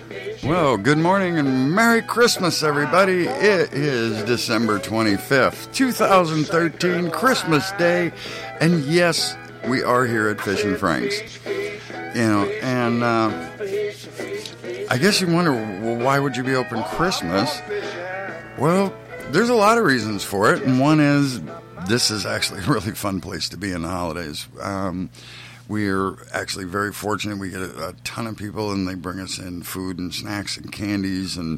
Well, good morning and Merry Christmas, everybody. It is December 25th, 2013, Christmas Day. And yes, we are here at Fish and Frank's. I guess you wonder, well, why would you be open Christmas? Well, there's a lot of reasons for it. And one is, this is actually a really fun place to be in the holidays. We're actually very fortunate. We get a ton of people, and they bring us in food and snacks and candies and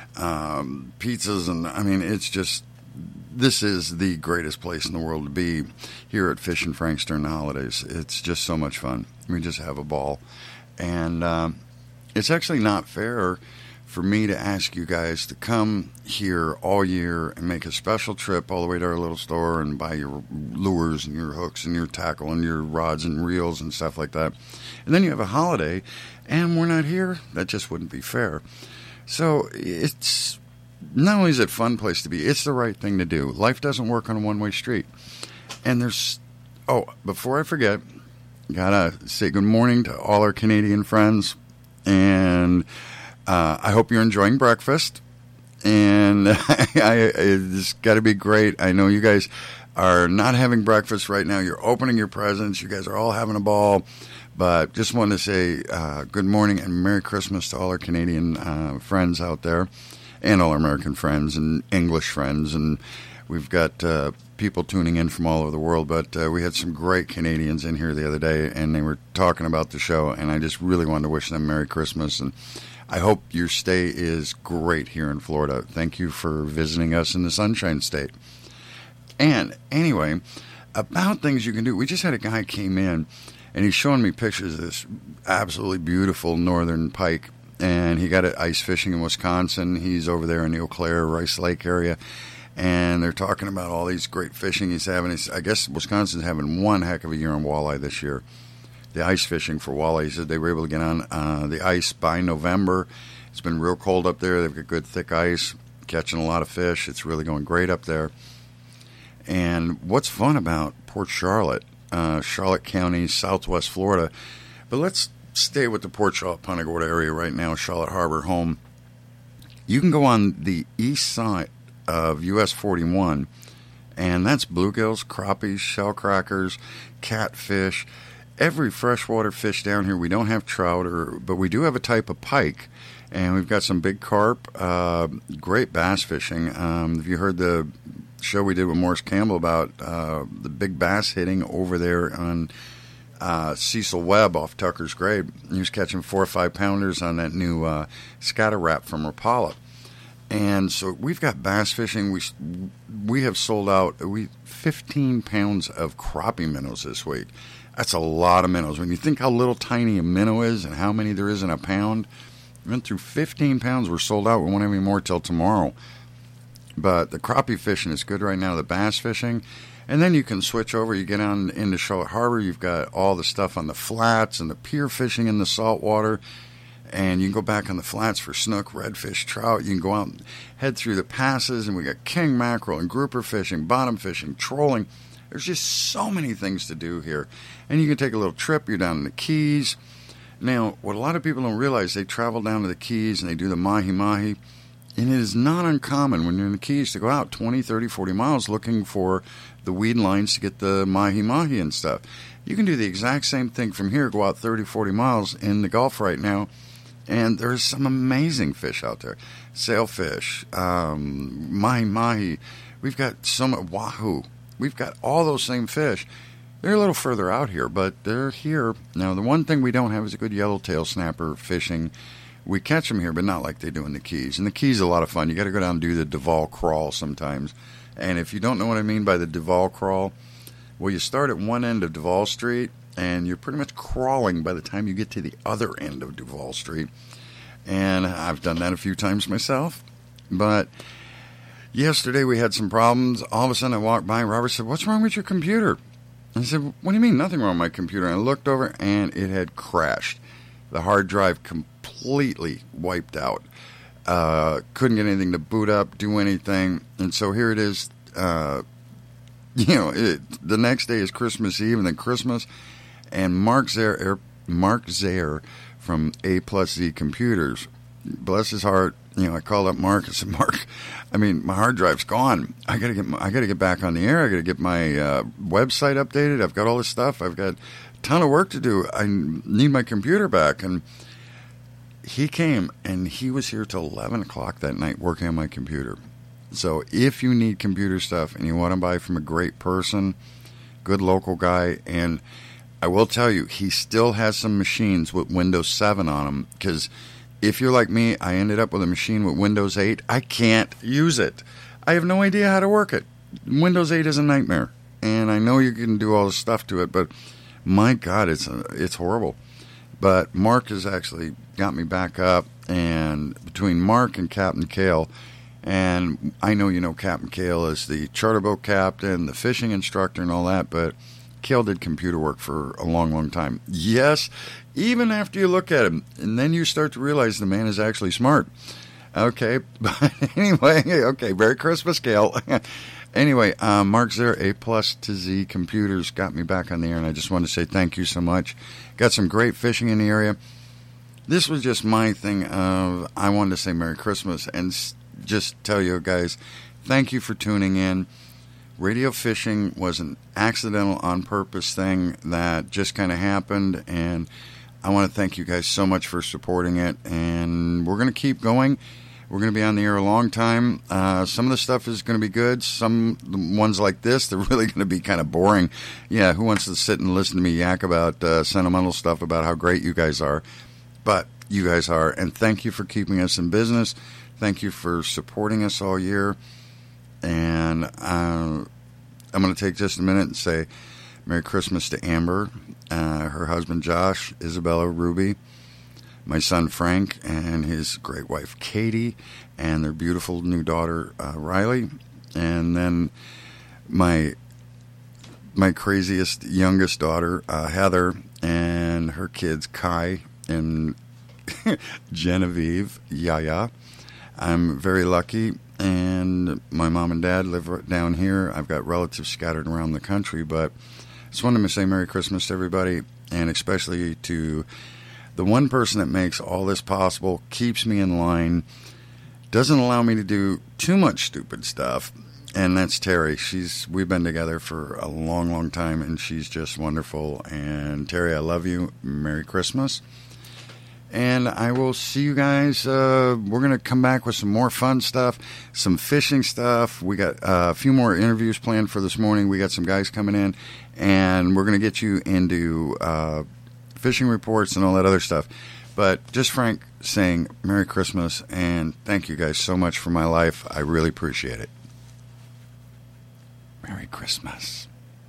pizzas. And, I mean, it's just, this is the greatest place in the world to be here at Fish and Frank's during the holidays. It's just so much fun. We just have a ball. And it's actually not fair for me to ask you guys to come here all year and make a special trip all the way to our little store and buy your lures and your hooks and your tackle and your rods and reels and stuff like that. And then you have a holiday and we're not here. That just wouldn't be fair. So it's not only is it a fun place to be, it's the right thing to do. Life doesn't work on a one-way street. And before I forget, gotta say good morning to all our Canadian friends. And I hope you're enjoying breakfast, and it's got to be great. I know you guys are not having breakfast right now. You're opening your presents. You guys are all having a ball, but just wanted to say good morning and Merry Christmas to all our Canadian friends out there and all our American friends and English friends, and we've got people tuning in from all over the world, but we had some great Canadians in here the other day, and they were talking about the show, and I just really wanted to wish them Merry Christmas, and I hope your stay is great here in Florida. Thank you for visiting us in the Sunshine State. And anyway, about things you can do, we just had a guy came in, and he's showing me pictures of this absolutely beautiful northern pike, and he got it ice fishing in Wisconsin. He's over there in the Eau Claire, Rice Lake area, and they're talking about all these great fishing he's having. I guess Wisconsin's having one heck of a year on walleye this year. The ice fishing for walleye. He said they were able to get on the ice by November. It's been real cold up there. They've got good thick ice, catching a lot of fish. It's really going great up there. And what's fun about Port Charlotte, Charlotte County, Southwest Florida, but let's stay with the Port Charlotte, Punta Gorda area right now, Charlotte Harbor home. You can go on the east side of US 41, and that's bluegills, crappies, shellcrackers, catfish, every freshwater fish down here. We don't have trout, but we do have a type of pike, and we've got some big carp, great bass fishing. Have you heard the show we did with Morris Campbell about the big bass hitting over there on Cecil Webb off Tucker's Grave? He was catching 4 or 5 pounders on that new scatter wrap from Rapala. And so we've got bass fishing. We have sold out 15 pounds of crappie minnows this week. That's a lot of minnows. When you think how little tiny a minnow is and how many there is in a pound, we went through 15 pounds. We're sold out. We won't have any more till tomorrow. But the crappie fishing is good right now, the bass fishing. And then you can switch over. You get on into Charlotte Harbor. You've got all the stuff on the flats and the pier fishing in the saltwater. And you can go back on the flats for snook, redfish, trout. You can go out and head through the passes. And we got king mackerel and grouper fishing, bottom fishing, trolling. There's just so many things to do here. And you can take a little trip. You're down in the Keys. Now, what a lot of people don't realize, they travel down to the Keys and they do the mahi-mahi. And it is not uncommon when you're in the Keys to go out 20, 30, 40 miles looking for the weed lines to get the mahi-mahi and stuff. You can do the exact same thing from here, go out 30, 40 miles in the Gulf right now, and there's some amazing fish out there. Sailfish, mahi-mahi. We've got some wahoo. We've got all those same fish. They're a little further out here, but they're here. Now, the one thing we don't have is a good yellowtail snapper fishing. We catch them here, but not like they do in the Keys. And the Keys is a lot of fun. You got to go down and do the Duval crawl sometimes. And if you don't know what I mean by the Duval crawl, well, you start at one end of Duval Street, and you're pretty much crawling by the time you get to the other end of Duval Street. And I've done that a few times myself. But yesterday we had some problems. All of a sudden I walked by, and Robert said, "What's wrong with your computer?" I said, "What do you mean? Nothing wrong with my computer." And I looked over, and it had crashed. The hard drive completely wiped out. Couldn't get anything to boot up, do anything. And so here it is. The next day is Christmas Eve, and then Christmas. And Mark Zaire from A plus Z Computers bless his heart, I called up Mark and said, Mark, my hard drive's gone. I gotta get back on the air. I gotta get my website updated. I've got all this stuff. I've got a ton of work to do. I need my computer back. And he came, and he was here till 11 o'clock that night working on my computer. So if you need computer stuff and you want to buy from a great person, good local guy, and I will tell you, he still has some machines with Windows 7 on them, because if you're like me, I ended up with a machine with Windows 8. I can't use it. I have no idea how to work it. Windows 8 is a nightmare, and I know you can do all this stuff to it, but my God, it's horrible. But Mark has actually got me back up, and between Mark and Captain Kale, and I know you know Captain Kale is the charter boat captain, the fishing instructor, and all that, but Kale did computer work for a long, long time. Yes, even after you look at him, and then you start to realize the man is actually smart. Okay, but anyway, okay, Merry Christmas, Kale. Anyway, Mark's there, A+ to Z Computers, got me back on the air, and I just wanted to say thank you so much. Got some great fishing in the area. This was just my thing of, I wanted to say Merry Christmas and just tell you guys, thank you for tuning in. Radio fishing was an accidental, on-purpose thing that just kind of happened, and I want to thank you guys so much for supporting it, and we're going to keep going. We're going to be on the air a long time. Some of the stuff is going to be good. Some ones like this, they're really going to be kind of boring. Yeah, who wants to sit and listen to me yak about sentimental stuff about how great you guys are? But you guys are, and thank you for keeping us in business. Thank you for supporting us all year. And I'm going to take just a minute and say Merry Christmas to Amber, her husband Josh, Isabella, Ruby, my son Frank, and his great wife Katie, and their beautiful new daughter Riley, and then my craziest youngest daughter Heather, and her kids Kai and Genevieve, Yaya. I'm very lucky, and my mom and dad live down here. I've got relatives scattered around the country, but I just wanted to say Merry Christmas to everybody, and especially to the one person that makes all this possible, keeps me in line, doesn't allow me to do too much stupid stuff, and that's Terry. We've been together for a long, long time, and she's just wonderful. And Terry, I love you. Merry Christmas. And I will see you guys. We're going to come back with some more fun stuff, some fishing stuff. We got a few more interviews planned for this morning. We got some guys coming in, and we're going to get you into fishing reports and all that other stuff. But just Frank saying Merry Christmas, and thank you guys so much for my life. I really appreciate it. Merry Christmas.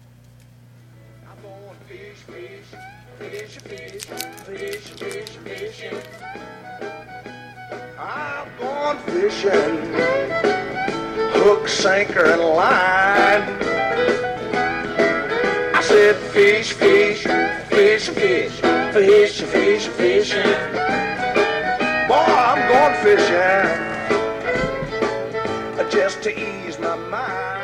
I'm going fishing, hook, sinker, and line. I said fish, fish, fish, fish, fish, fish, fishing. Boy, I'm going fishing just to ease my mind.